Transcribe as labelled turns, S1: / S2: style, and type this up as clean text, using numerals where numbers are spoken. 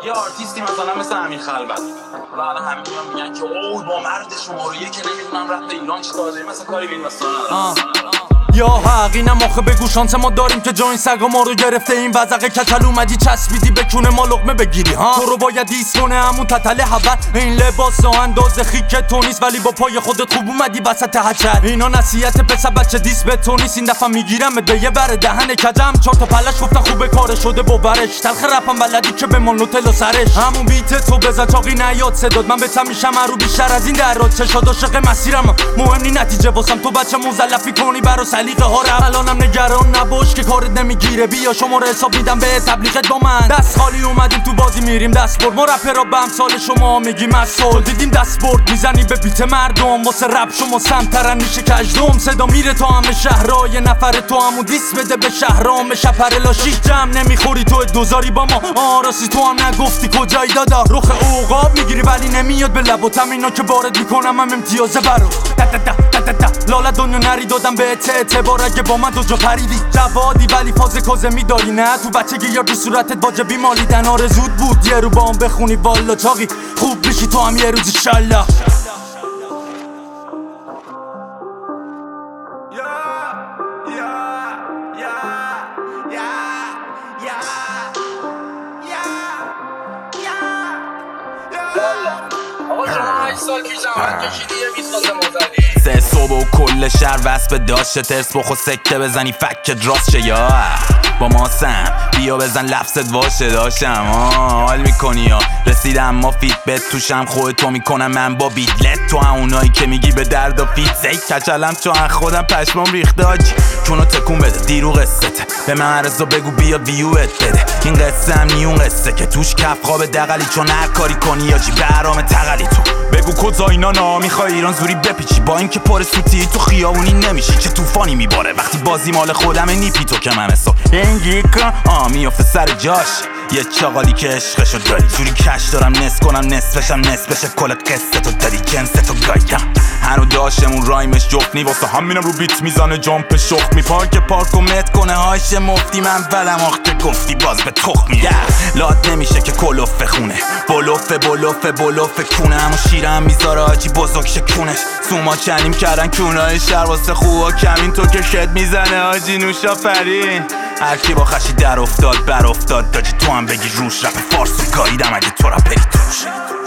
S1: یه آرتیستی مثلا مثل امیر خلوت و الان همین میگن که اوه با مرد شماره یک که نمیدونم رپ ایران چیکار داره، مثلا کاری به این واسه ندارم.
S2: یا حقینم آخه بگو شانس ما داریم که جا این سگا ما رو گرفته. این وزقه کچل اومدی چسبیدی به کونه ما لقمه بگیری ها. تو رو باید ایست کنه همون تتل حول. این لباس ها اندازه خیک تو نیست ولی با پای خودت خوب اومدی وسط هچل. اینا نصیحت پسر بچه دیس به تو نیست. این دفعه میگیرم به یه بر دهن کجم. چهار تا پلش گفتن خوبه کار شده باورش. تلخ رپم بلدی که به مالوتل و سرش. همون بیت تو بزن چاقی نیاد صداد. من بهتم میشم رو بیشتر از این درات. چشاد عاشق مسیرم مهم نی نتیجه واسم. تو بچه مزلفی کنی برا سلیقه ها رو. الانم نگران نباش که کارت نمیگیره. بیا شماره حساب میدم به تبلیغت با من. دست خالی اومدیم تو بازی میریم دست برد. ما رپرها به امثال شما میگیم مسئول. دیدیم دست برد میزنی به بیت مردم. واسه رپ شما سمترن میشه کجدم. صدا میره تا همه شهرها. یه نفر تو همون دیس بده به شهرام. شپر لاشیش جمع نمیخوری تو دوزاری با ما. راستی تو هم نگفتی کجایی دادا. رخ عقاب میگیری ولی نمیاد به لباتم. اینا که وارد میکنم هم امتیازه برو. لالا دنیا نری دادم به اعتبار. اگه با من دو جا پریدی جوادی ولی فاز کازه میداری نه. تو بچگی یا تو صورتت واجبی مالیدن. آرزود بود یه رو با هم بخونی والا چاقی خوب بشی تو هم یه روز ایشالله.
S1: آقا شما 8 سال پیش زحمت کشیدی یه 20 تا مزدی
S3: 3 صبح و کل شهر وصف داشته. ترس بخو سکته بزنی فکت راست شه یا با ما سم بیا بزن لفظت واشه. داشتم حال میکنی یا رسیدم ما فیت بت توشم. خودتو میکنم من با بیدلت. تو اونایی که میگی به درد و فیت زی کچلم چون خودم پشمام ریخته آجی. چونو تکون بده دیرو قصته به من عرضا بگو بیا ویوت بده. این قصه هم نیون قصه که توش کف خواب دقلی. چون هر کاری کنی آجی برام تقلی. تو بگو کجا اینا میخوای ایران زوری بپیچی. با اینکه پر سوتی تو خیابونی نمیشی. چه طوفانی میباره وقتی بازی مال خودمه. نیپی تو که من حساب انگیکا میافته سر جاش. یه چاقالی که عشقشو داری جوری کش دارم نصف کنم نصفشم نصف بشه. کل قصه تو داری جنس تو گایم. هنو داشتمون رایمش جفت واسه همینم رو بیت میزنه جامپ شخ. پارک و مت کنه هاش مفتی. من ولم آخته گفتی باز به تخمی. لات نمیشه که کلوف خونه. بلوف کونه. همون شیرم میذاره آجی بزرگ شکونش. سوما چنیم کردن کونای شهر واسه خوبا کمین. تو که شد میزنه آجی نوشا فرین. هرکی با خشی در افتاد بر افتاد. داجی تو هم بگی روش رپ فارسو گاییدم اگه تو را بری توش.